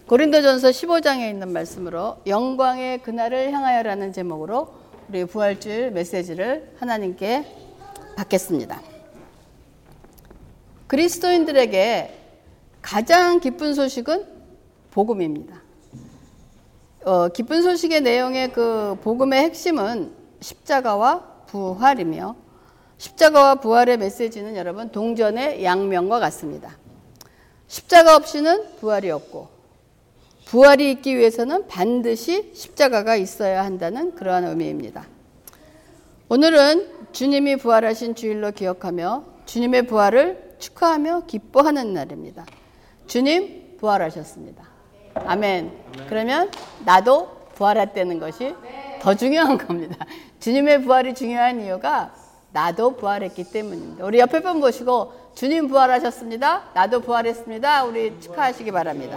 고린도전서 15장에 있는 말씀으로 영광의 그날을 향하여라는 제목으로 우리 부활주일 메시지를 하나님께 받겠습니다. 그리스도인들에게 가장 기쁜 소식은 복음입니다. 기쁜 소식의 내용의 그 복음의 핵심은 십자가와 부활이며, 십자가와 부활의 메시지는 여러분 동전의 양면과 같습니다. 십자가 없이는 부활이 없고, 부활이 있기 위해서는 반드시 십자가가 있어야 한다는 그러한 의미입니다. 오늘은 주님이 부활하신 주일로 기억하며 주님의 부활을 축하하며 기뻐하는 날입니다. 주님 부활하셨습니다. 아멘. 그러면 나도 부활했다는 것이 더 중요한 겁니다. 주님의 부활이 중요한 이유가 나도 부활했기 때문입니다. 우리 옆에 분 보시고 주님 부활하셨습니다. 나도 부활했습니다. 우리 축하하시기 바랍니다.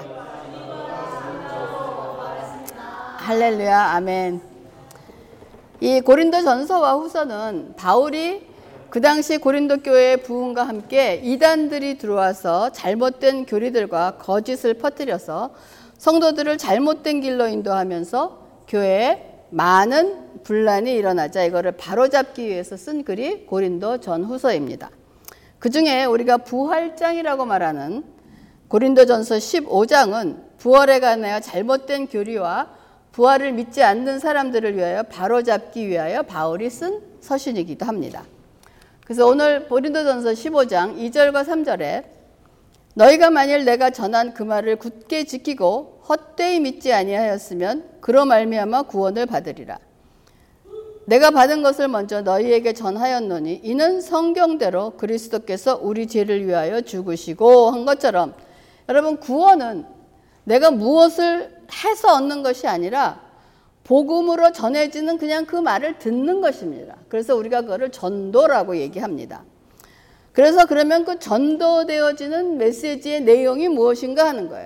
할렐루야. 아멘. 이 고린도전서와 후서는 바울이 그 당시 고린도 교회의 부흥과 함께 이단들이 들어와서 잘못된 교리들과 거짓을 퍼뜨려서 성도들을 잘못된 길로 인도하면서 교회에 많은 분란이 일어나자 이거를 바로잡기 위해서 쓴 글이 고린도 전후서입니다. 그 중에 우리가 부활장이라고 말하는 고린도전서 15장은 부활에 관하여 잘못된 교리와 부활을 믿지 않는 사람들을 위하여 바로잡기 위하여 바울이 쓴 서신이기도 합니다. 그래서 오늘 고린도전서 15장 2절과 3절에 너희가 만일 내가 전한 그 말을 굳게 지키고 헛되이 믿지 아니하였으면 그로 말미암아 구원을 받으리라. 내가 받은 것을 먼저 너희에게 전하였노니 이는 성경대로 그리스도께서 우리 죄를 위하여 죽으시고 한 것처럼, 여러분 구원은 내가 무엇을 해서 얻는 것이 아니라 복음으로 전해지는 그냥 그 말을 듣는 것입니다. 그래서 우리가 그거를 전도라고 얘기합니다. 그래서 그러면 그 전도되어지는 메시지의 내용이 무엇인가 하는 거예요.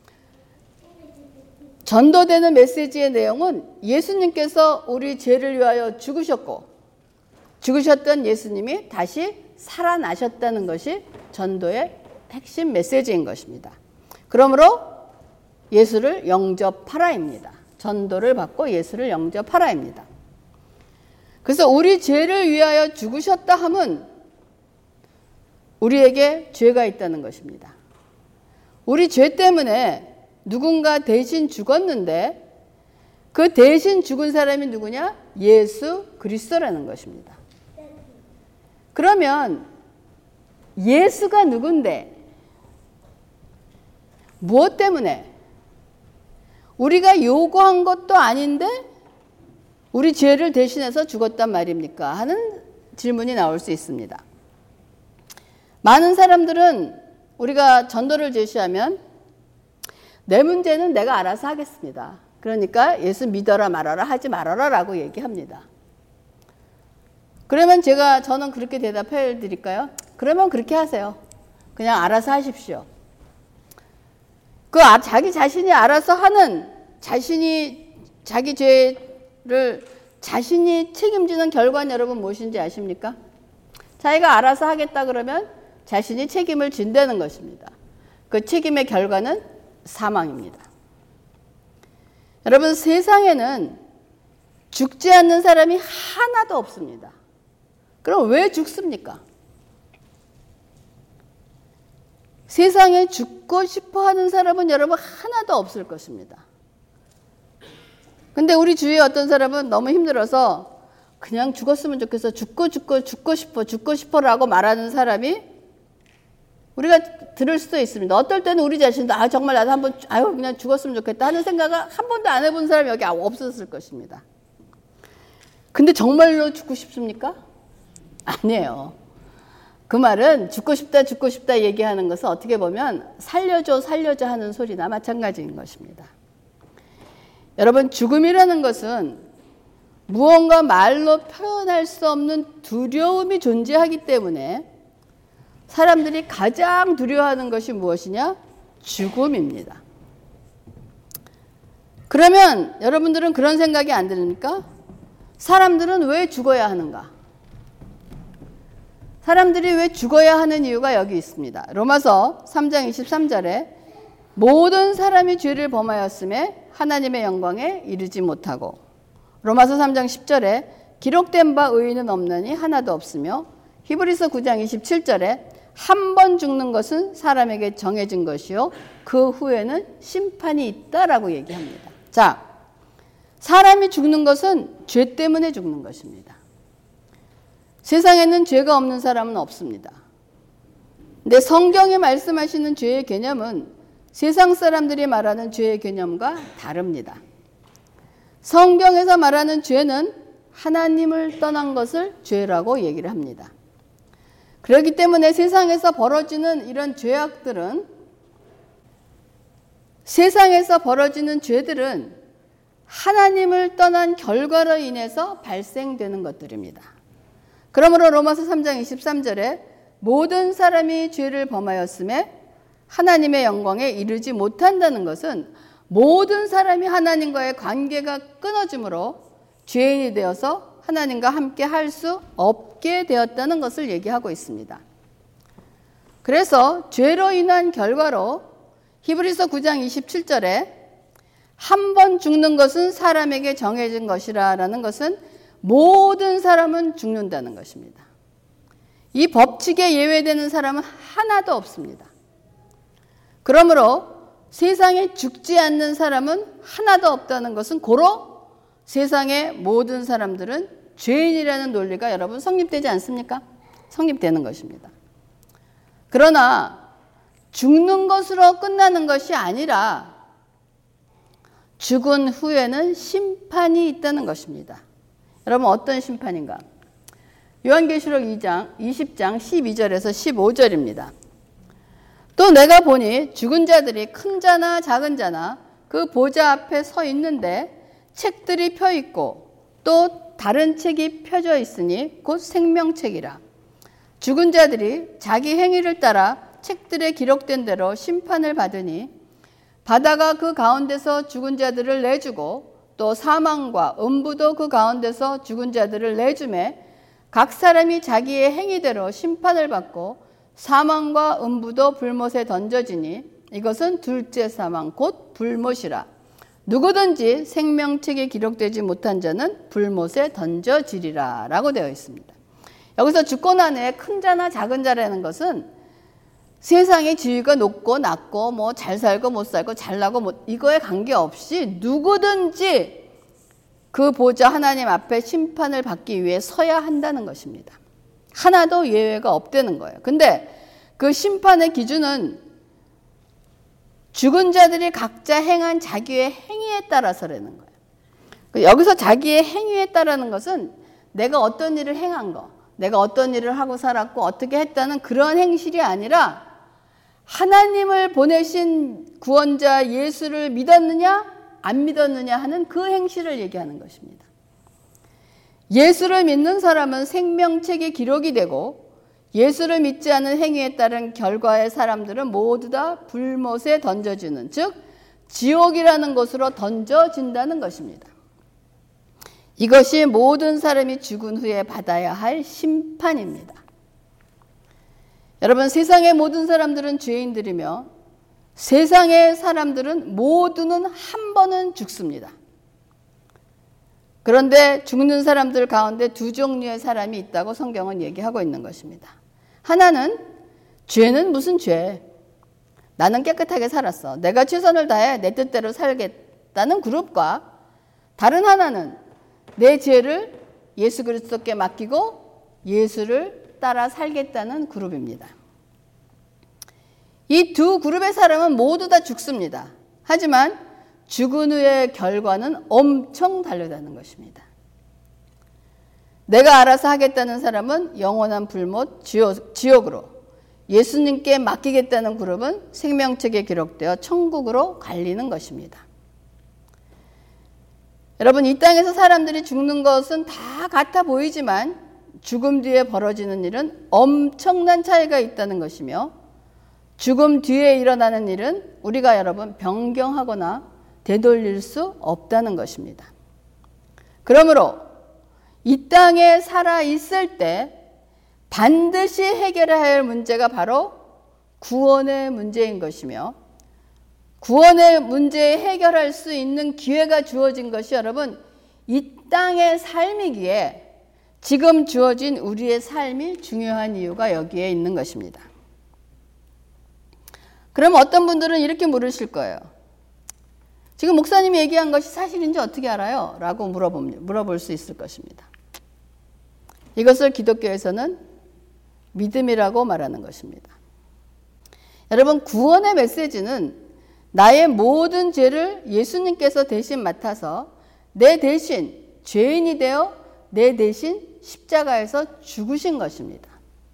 전도되는 메시지의 내용은 예수님께서 우리 죄를 위하여 죽으셨고, 죽으셨던 예수님이 다시 살아나셨다는 것이 전도의 핵심 메시지인 것입니다. 그러므로 예수를 영접하라입니다. 전도를 받고 예수를 영접하라입니다. 그래서 우리 죄를 위하여 죽으셨다 함은 우리에게 죄가 있다는 것입니다. 우리 죄 때문에 누군가 대신 죽었는데 그 대신 죽은 사람이 누구냐? 예수 그리스도라는 것입니다. 그러면 예수가 누군데 무엇 때문에 우리가 요구한 것도 아닌데 우리 죄를 대신해서 죽었단 말입니까? 하는 질문이 나올 수 있습니다. 많은 사람들은 우리가 전도를 제시하면 내 문제는 내가 알아서 하겠습니다. 그러니까 예수 믿어라 말아라 하지 말아라 라고 얘기합니다. 그러면 저는 그렇게 대답해 드릴까요? 그러면 그렇게 하세요. 그냥 알아서 하십시오. 자기 자신이 알아서 하는, 자기 죄를 자신이 책임지는 결과는 여러분 무엇인지 아십니까? 자기가 알아서 하겠다 그러면 자신이 책임을 진다는 것입니다. 그 책임의 결과는 사망입니다. 여러분 세상에는 죽지 않는 사람이 하나도 없습니다. 그럼 왜 죽습니까? 세상에 죽고 싶어 하는 사람은 여러분 하나도 없을 것입니다. 근데 우리 주위에 어떤 사람은 너무 힘들어서 그냥 죽었으면 좋겠어. 죽고 싶어라고 말하는 사람이 우리가 들을 수도 있습니다. 어떨 때는 우리 자신도 정말 나도 한번 그냥 죽었으면 좋겠다 하는 생각을 한 번도 안 해본 사람이 여기 없었을 것입니다. 근데 정말로 죽고 싶습니까? 아니에요. 그 말은 죽고 싶다 얘기하는 것은 어떻게 보면 살려줘 하는 소리나 마찬가지인 것입니다. 여러분 죽음이라는 것은 무언가 말로 표현할 수 없는 두려움이 존재하기 때문에 사람들이 가장 두려워하는 것이 무엇이냐? 죽음입니다. 그러면 여러분들은 그런 생각이 안 듭니까? 사람들은 왜 죽어야 하는가? 사람들이 왜 죽어야 하는 이유가 여기 있습니다. 로마서 3장 23절에 모든 사람이 죄를 범하였음에 하나님의 영광에 이르지 못하고 로마서 3장 10절에 기록된 바 의인은 없나니 하나도 없으며 히브리서 9장 27절에 한 번 죽는 것은 사람에게 정해진 것이요 그 후에는 심판이 있다라고 얘기합니다. 자, 사람이 죽는 것은 죄 때문에 죽는 것입니다. 세상에는 죄가 없는 사람은 없습니다. 근데 성경에 말씀하시는 죄의 개념은 세상 사람들이 말하는 죄의 개념과 다릅니다. 성경에서 말하는 죄는 하나님을 떠난 것을 죄라고 얘기를 합니다. 그렇기 때문에 세상에서 벌어지는 이런 죄악들은 세상에서 벌어지는 죄들은 하나님을 떠난 결과로 인해서 발생되는 것들입니다. 그러므로 로마서 3장 23절에 모든 사람이 죄를 범하였음에 하나님의 영광에 이르지 못한다는 것은 모든 사람이 하나님과의 관계가 끊어지므로 죄인이 되어서 하나님과 함께 할 수 없게 되었다는 것을 얘기하고 있습니다. 그래서 죄로 인한 결과로 히브리서 9장 27절에 한 번 죽는 것은 사람에게 정해진 것이라 라는 것은 모든 사람은 죽는다는 것입니다. 이 법칙에 예외되는 사람은 하나도 없습니다. 그러므로 세상에 죽지 않는 사람은 하나도 없다는 것은 고로 세상의 모든 사람들은 죄인이라는 논리가 여러분 성립되지 않습니까? 성립되는 것입니다. 그러나 죽는 것으로 끝나는 것이 아니라 죽은 후에는 심판이 있다는 것입니다. 여러분 어떤 심판인가? 요한계시록 2장 20장 12절에서 15절입니다. 또 내가 보니 죽은 자들이 큰 자나 작은 자나 그 보좌 앞에 서 있는데 책들이 펴 있고 또 다른 책이 펴져 있으니 곧 생명책이라. 죽은 자들이 자기 행위를 따라 책들에 기록된 대로 심판을 받으니 바다가 그 가운데서 죽은 자들을 내주고 또 사망과 음부도 그 가운데서 죽은 자들을 내주매 각 사람이 자기의 행위대로 심판을 받고 사망과 음부도 불못에 던져지니 이것은 둘째 사망 곧 불못이라. 누구든지 생명책에 기록되지 못한 자는 불못에 던져지리라 라고 되어 있습니다. 여기서 죽고 난 후에 큰 자나 작은 자라는 것은 세상의 지위가 높고 낮고 뭐 잘 살고 못 살고 잘나고 못, 이거에 관계없이 누구든지 그 보좌 하나님 앞에 심판을 받기 위해 서야 한다는 것입니다. 하나도 예외가 없다는 거예요. 근데 그 심판의 기준은 죽은 자들이 각자 행한 자기의 행위에 따라서라는 거예요. 여기서 자기의 행위에 따르는 것은 내가 어떤 일을 행한 거, 내가 어떤 일을 하고 살았고 어떻게 했다는 그런 행실이 아니라 하나님을 보내신 구원자 예수를 믿었느냐 안 믿었느냐 하는 그 행실을 얘기하는 것입니다. 예수를 믿는 사람은 생명책에 기록이 되고 예수를 믿지 않은 행위에 따른 결과의 사람들은 모두 다 불못에 던져지는, 즉 지옥이라는 곳으로 던져진다는 것입니다. 이것이 모든 사람이 죽은 후에 받아야 할 심판입니다. 여러분, 세상의 모든 사람들은 죄인들이며 세상의 사람들은 모두는 한 번은 죽습니다. 그런데 죽는 사람들 가운데 두 종류의 사람이 있다고 성경은 얘기하고 있는 것입니다. 하나는 죄는 무슨 죄? 나는 깨끗하게 살았어. 내가 최선을 다해 내 뜻대로 살겠다는 그룹과 다른 하나는 내 죄를 예수 그리스도께 맡기고 예수를 따라 살겠다는 그룹입니다. 이 두 그룹의 사람은 모두 다 죽습니다. 하지만 죽은 후의 결과는 엄청 다르다는 것입니다. 내가 알아서 하겠다는 사람은 영원한 불못 지옥으로, 예수님께 맡기겠다는 그룹은 생명책에 기록되어 천국으로 갈리는 것입니다. 여러분, 이 땅에서 사람들이 죽는 것은 다 같아 보이지만 죽음 뒤에 벌어지는 일은 엄청난 차이가 있다는 것이며 죽음 뒤에 일어나는 일은 우리가 여러분 변경하거나 되돌릴 수 없다는 것입니다. 그러므로 이 땅에 살아있을 때 반드시 해결해야 할 문제가 바로 구원의 문제인 것이며 구원의 문제 해결할 수 있는 기회가 주어진 것이 여러분 이 땅의 삶이기에 지금 주어진 우리의 삶이 중요한 이유가 여기에 있는 것입니다. 그럼 어떤 분들은 이렇게 물으실 거예요. 지금 목사님이 얘기한 것이 사실인지 어떻게 알아요? 라고 물어볼 수 있을 것입니다. 이것을 기독교에서는 믿음이라고 말하는 것입니다. 여러분, 구원의 메시지는 나의 모든 죄를 예수님께서 대신 맡아서 내 대신 죄인이 되어 내 대신 십자가에서 죽으신 것입니다.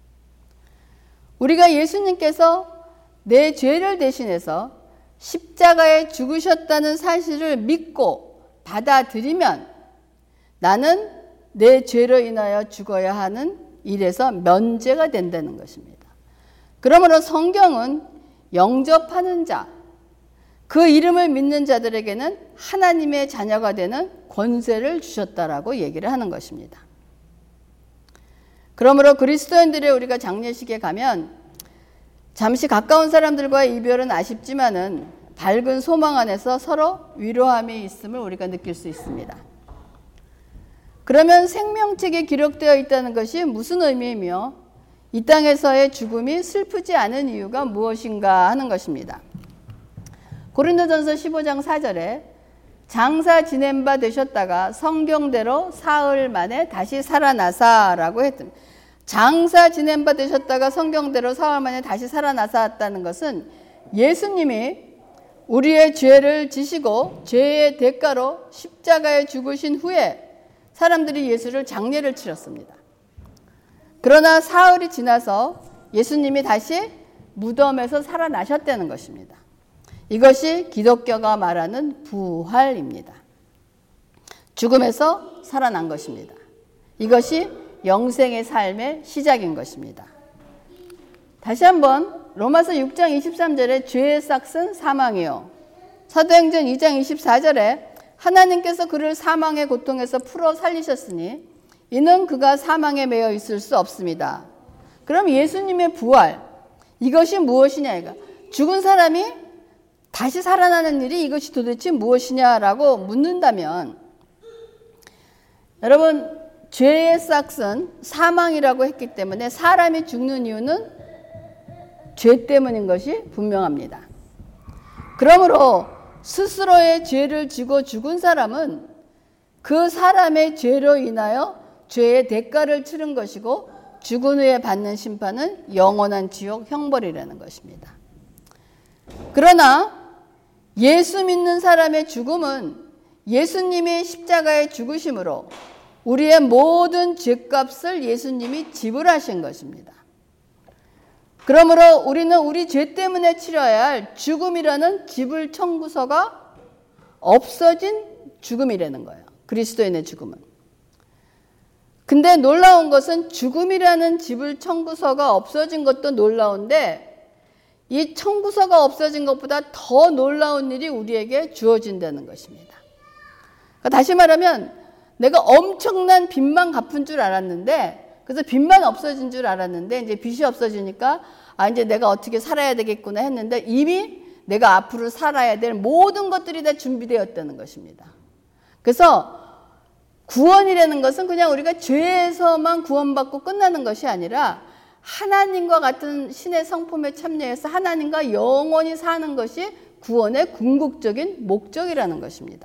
우리가 예수님께서 내 죄를 대신해서 십자가에 죽으셨다는 사실을 믿고 받아들이면 나는 내 죄로 인하여 죽어야 하는 일에서 면제가 된다는 것입니다. 그러므로 성경은 영접하는 자, 그 이름을 믿는 자들에게는 하나님의 자녀가 되는 권세를 주셨다라고 얘기를 하는 것입니다. 그러므로 그리스도인들의 우리가 장례식에 가면 잠시 가까운 사람들과의 이별은 아쉽지만은 밝은 소망 안에서 서로 위로함이 있음을 우리가 느낄 수 있습니다. 그러면 생명책에 기록되어 있다는 것이 무슨 의미이며 이 땅에서의 죽음이 슬프지 않은 이유가 무엇인가 하는 것입니다. 고린도전서 15장 4절에 장사 지낸 바 되셨다가 성경대로 사흘 만에 다시 살아나사라고 했습니다. 장사 지낸 바 되셨다가 성경대로 사흘 만에 다시 살아나셨다는 것은 예수님이 우리의 죄를 지시고 죄의 대가로 십자가에 죽으신 후에 사람들이 예수를 장례를 치렀습니다. 그러나 사흘이 지나서 예수님이 다시 무덤에서 살아나셨다는 것입니다. 이것이 기독교가 말하는 부활입니다. 죽음에서 살아난 것입니다. 이것이 영생의 삶의 시작인 것입니다. 다시 한번 로마서 6장 23절에 죄의 싹은 사망이요. 사도행전 2장 24절에 하나님께서 그를 사망의 고통에서 풀어 살리셨으니 이는 그가 사망에 매여 있을 수 없습니다. 그럼 예수님의 부활, 이것이 무엇이냐 이거. 죽은 사람이 다시 살아나는 일이 이것이 도대체 무엇이냐라고 묻는다면 여러분 죄의 싹은 사망이라고 했기 때문에 사람이 죽는 이유는 죄 때문인 것이 분명합니다. 그러므로 스스로의 죄를 지고 죽은 사람은 그 사람의 죄로 인하여 죄의 대가를 치른 것이고 죽은 후에 받는 심판은 영원한 지옥 형벌이라는 것입니다. 그러나 예수 믿는 사람의 죽음은 예수님이 십자가에 죽으심으로 우리의 모든 죄값을 예수님이 지불하신 것입니다. 그러므로 우리는 우리 죄 때문에 치러야 할 죽음이라는 지불 청구서가 없어진 죽음이라는 거예요. 그리스도인의 죽음은. 근데 놀라운 것은 죽음이라는 지불 청구서가 없어진 것도 놀라운데 이 청구서가 없어진 것보다 더 놀라운 일이 우리에게 주어진다는 것입니다. 그러니까 다시 말하면 내가 엄청난 빚만 갚은 줄 알았는데 그래서 빚만 없어진 줄 알았는데 이제 빚이 없어지니까 이제 내가 어떻게 살아야 되겠구나 했는데 이미 내가 앞으로 살아야 될 모든 것들이 다 준비되었다는 것입니다. 그래서 구원이라는 것은 그냥 우리가 죄에서만 구원받고 끝나는 것이 아니라 하나님과 같은 신의 성품에 참여해서 하나님과 영원히 사는 것이 구원의 궁극적인 목적이라는 것입니다.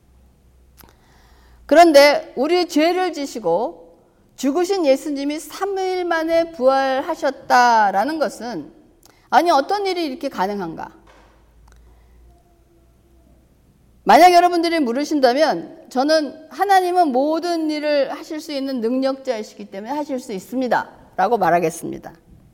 그런데 우리 죄를 지시고 죽으신 예수님이 3일 만에 부활하셨다라는 것은 아니 어떤 일이 이렇게 가능한가? 만약 여러분들이 물으신다면 저는 하나님은 모든 일을 하실 수 있는 능력자이시기 때문에 하실 수 있습니다 라고 말하겠습니다.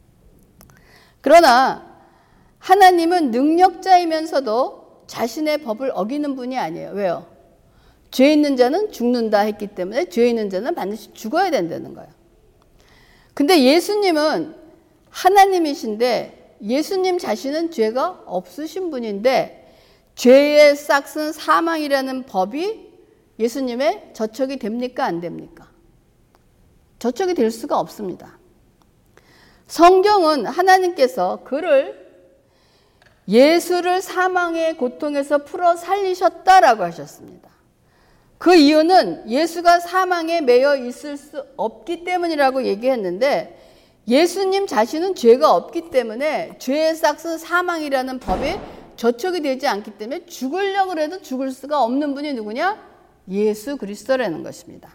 그러나 하나님은 능력자이면서도 자신의 법을 어기는 분이 아니에요. 왜요? 죄 있는 자는 죽는다 했기 때문에 죄 있는 자는 반드시 죽어야 된다는 거예요. 근데 예수님은 하나님이신데 예수님 자신은 죄가 없으신 분인데 죄의 싹은 사망이라는 법이 예수님의 저촉이 됩니까? 안 됩니까? 저촉이 될 수가 없습니다. 성경은 하나님께서 그를 예수를 사망의 고통에서 풀어 살리셨다라고 하셨습니다. 그 이유는 예수가 사망에 매여 있을 수 없기 때문이라고 얘기했는데 예수님 자신은 죄가 없기 때문에 죄의 싹은 사망이라는 법에 저촉이 되지 않기 때문에 죽으려고 해도 죽을 수가 없는 분이 누구냐? 예수 그리스도라는 것입니다.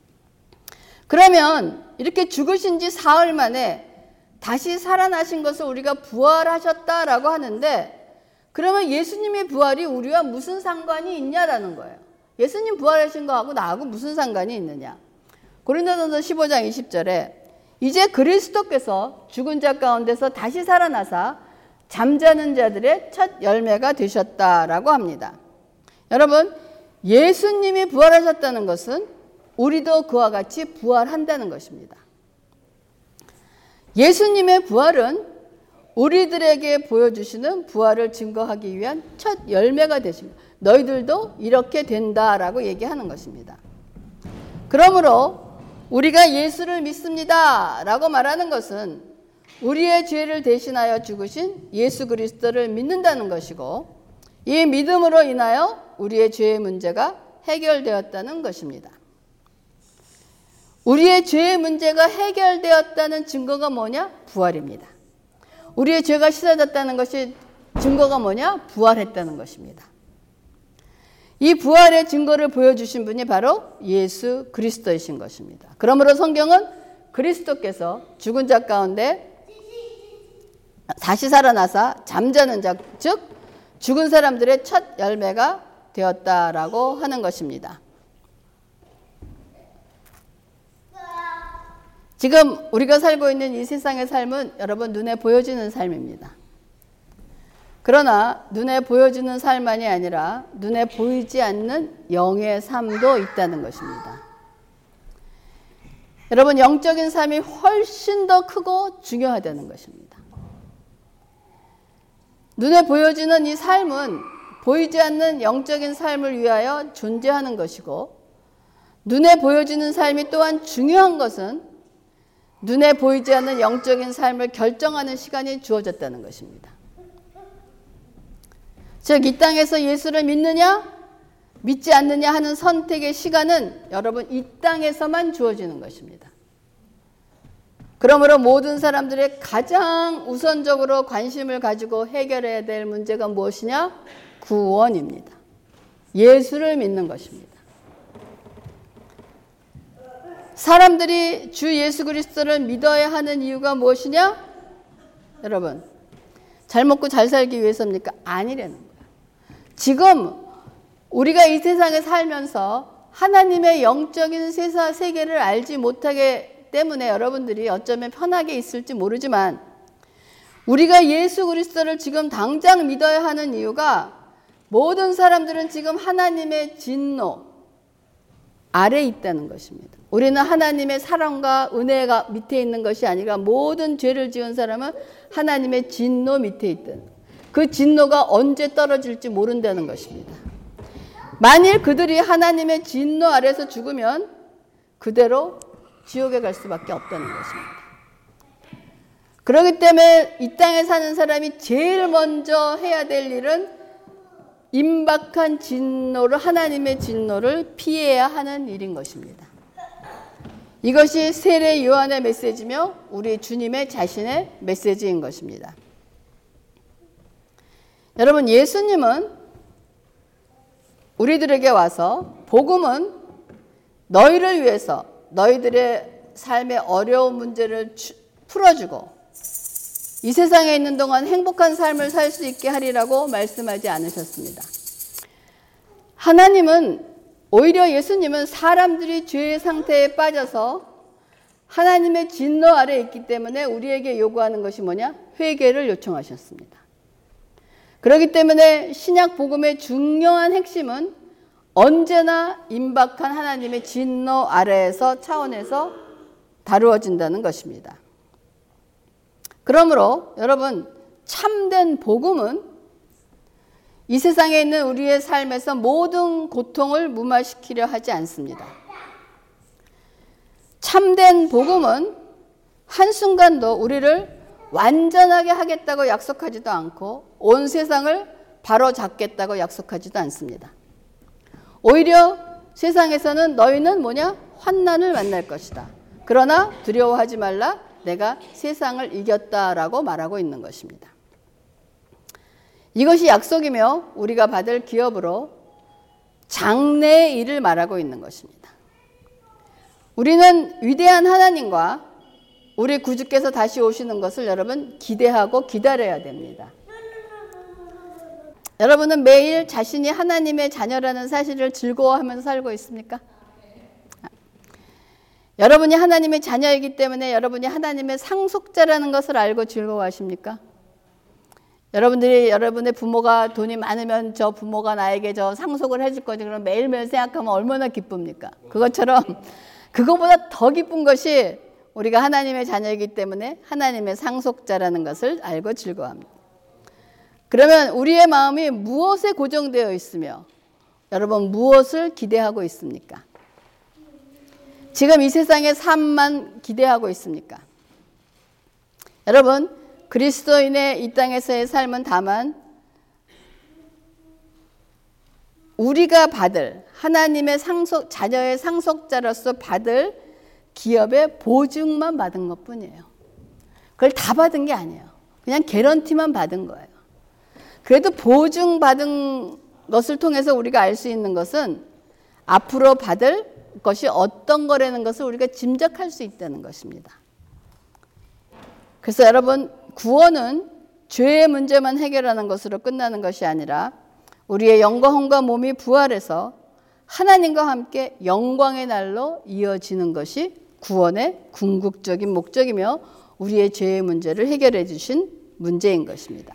그러면 이렇게 죽으신 지 사흘 만에 다시 살아나신 것을 우리가 부활하셨다라고 하는데 그러면 예수님의 부활이 우리와 무슨 상관이 있냐라는 거예요. 예수님 부활하신 거하고 나하고 무슨 상관이 있느냐. 고린도전서 15장 20절에 이제 그리스도께서 죽은 자 가운데서 다시 살아나사 잠자는 자들의 첫 열매가 되셨다라고 합니다. 여러분, 예수님이 부활하셨다는 것은 우리도 그와 같이 부활한다는 것입니다. 예수님의 부활은 우리들에게 보여주시는 부활을 증거하기 위한 첫 열매가 되십니다. 너희들도 이렇게 된다라고 얘기하는 것입니다. 그러므로 우리가 예수를 믿습니다 라고 말하는 것은 우리의 죄를 대신하여 죽으신 예수 그리스도를 믿는다는 것이고 이 믿음으로 인하여 우리의 죄의 문제가 해결되었다는 것입니다. 우리의 죄의 문제가 해결되었다는 증거가 뭐냐? 부활입니다. 우리의 죄가 씻어졌다는 것이 증거가 뭐냐? 부활했다는 것입니다. 이 부활의 증거를 보여주신 분이 바로 예수 그리스도이신 것입니다. 그러므로 성경은 그리스도께서 죽은 자 가운데 다시 살아나사 잠자는 자, 즉 죽은 사람들의 첫 열매가 되었다라고 하는 것입니다. 지금 우리가 살고 있는 이 세상의 삶은 여러분 눈에 보여지는 삶입니다. 그러나 눈에 보여지는 삶만이 아니라 눈에 보이지 않는 영의 삶도 있다는 것입니다. 여러분 영적인 삶이 훨씬 더 크고 중요하다는 것입니다. 눈에 보여지는 이 삶은 보이지 않는 영적인 삶을 위하여 존재하는 것이고 눈에 보여지는 삶이 또한 중요한 것은 눈에 보이지 않는 영적인 삶을 결정하는 시간이 주어졌다는 것입니다. 즉, 이 땅에서 예수를 믿느냐, 믿지 않느냐 하는 선택의 시간은 여러분 이 땅에서만 주어지는 것입니다. 그러므로 모든 사람들의 가장 우선적으로 관심을 가지고 해결해야 될 문제가 무엇이냐? 구원입니다. 예수를 믿는 것입니다. 사람들이 주 예수 그리스도를 믿어야 하는 이유가 무엇이냐? 여러분, 잘 먹고 잘 살기 위해서입니까? 아니라는 거예요. 지금 우리가 이 세상에 살면서 하나님의 영적인 세계를 알지 못하기 때문에 여러분들이 어쩌면 편하게 있을지 모르지만 우리가 예수 그리스도를 지금 당장 믿어야 하는 이유가 모든 사람들은 지금 하나님의 진노 아래에 있다는 것입니다. 우리는 하나님의 사랑과 은혜가 밑에 있는 것이 아니라 모든 죄를 지은 사람은 하나님의 진노 밑에 있다는 거예요. 그 진노가 언제 떨어질지 모른다는 것입니다. 만일 그들이 하나님의 진노 아래에서 죽으면 그대로 지옥에 갈 수밖에 없다는 것입니다. 그렇기 때문에 이 땅에 사는 사람이 제일 먼저 해야 될 일은 임박한 진노를, 하나님의 진노를 피해야 하는 일인 것입니다. 이것이 세례 요한의 메시지며 우리 주님의 자신의 메시지인 것입니다. 여러분, 예수님은 우리들에게 와서 복음은 너희를 위해서 너희들의 삶의 어려운 문제를 풀어주고 이 세상에 있는 동안 행복한 삶을 살 수 있게 하리라고 말씀하지 않으셨습니다. 하나님은 오히려 예수님은 사람들이 죄의 상태에 빠져서 하나님의 진노 아래에 있기 때문에 우리에게 요구하는 것이 뭐냐? 회개를 요청하셨습니다. 그렇기 때문에 신약 복음의 중요한 핵심은 언제나 임박한 하나님의 진노 아래에서 차원에서 다루어진다는 것입니다. 그러므로 여러분, 참된 복음은 이 세상에 있는 우리의 삶에서 모든 고통을 무마시키려 하지 않습니다. 참된 복음은 한순간도 우리를 완전하게 하겠다고 약속하지도 않고 온 세상을 바로잡겠다고 약속하지도 않습니다. 오히려 세상에서는 너희는 뭐냐? 환난을 만날 것이다. 그러나 두려워하지 말라. 내가 세상을 이겼다라고 말하고 있는 것입니다. 이것이 약속이며 우리가 받을 기업으로 장래의 일을 말하고 있는 것입니다. 우리는 위대한 하나님과 우리 구주께서 다시 오시는 것을 여러분 기대하고 기다려야 됩니다. 여러분은 매일 자신이 하나님의 자녀라는 사실을 즐거워하면서 살고 있습니까? 여러분이 하나님의 자녀이기 때문에 여러분이 하나님의 상속자라는 것을 알고 즐거워하십니까? 여러분의 부모가 돈이 많으면 저 부모가 나에게 저 상속을 해줄 거지. 그럼 매일매일 생각하면 얼마나 기쁩니까? 그것처럼 그거보다 더 기쁜 것이 우리가 하나님의 자녀이기 때문에 하나님의 상속자라는 것을 알고 즐거워합니다. 그러면 우리의 마음이 무엇에 고정되어 있으며 여러분 무엇을 기대하고 있습니까? 지금 이 세상의 삶만 기대하고 있습니까? 여러분 그리스도인의 이 땅에서의 삶은 다만 우리가 받을 하나님의 자녀의 상속자로서 받을 기업의 보증만 받은 것뿐이에요. 그걸 다 받은 게 아니에요. 그냥 개런티만 받은 거예요. 그래도 보증받은 것을 통해서 우리가 알 수 있는 것은 앞으로 받을 것이 어떤 거라는 것을 우리가 짐작할 수 있다는 것입니다. 그래서 여러분 구원은 죄의 문제만 해결하는 것으로 끝나는 것이 아니라 우리의 영광과 몸이 부활해서 하나님과 함께 영광의 날로 이어지는 것이 구원의 궁극적인 목적이며 우리의 죄의 문제를 해결해 주신 문제인 것입니다.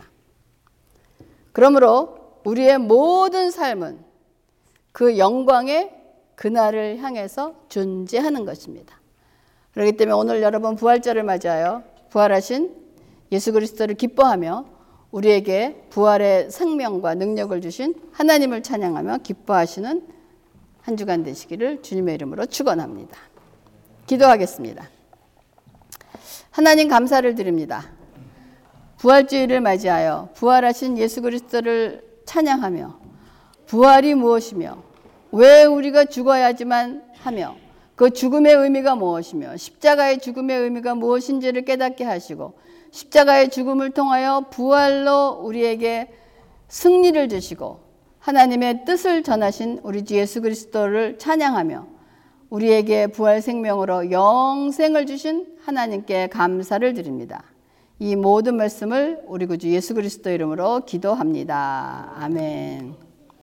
그러므로 우리의 모든 삶은 그 영광의 그날을 향해서 존재하는 것입니다. 그렇기 때문에 오늘 여러분 부활절을 맞이하여 부활하신 예수 그리스도를 기뻐하며 우리에게 부활의 생명과 능력을 주신 하나님을 찬양하며 기뻐하시는 한 주간 되시기를 주님의 이름으로 축원합니다. 기도하겠습니다. 하나님 감사를 드립니다. 부활주일을 맞이하여 부활하신 예수 그리스도를 찬양하며 부활이 무엇이며 왜 우리가 죽어야지만 하며 그 죽음의 의미가 무엇이며 십자가의 죽음의 의미가 무엇인지를 깨닫게 하시고 십자가의 죽음을 통하여 부활로 우리에게 승리를 주시고 하나님의 뜻을 전하신 우리 주 예수 그리스도를 찬양하며 우리에게 부활 생명으로 영생을 주신 하나님께 감사를 드립니다. 이 모든 말씀을 우리 구주 예수 그리스도 이름으로 기도합니다. 아멘.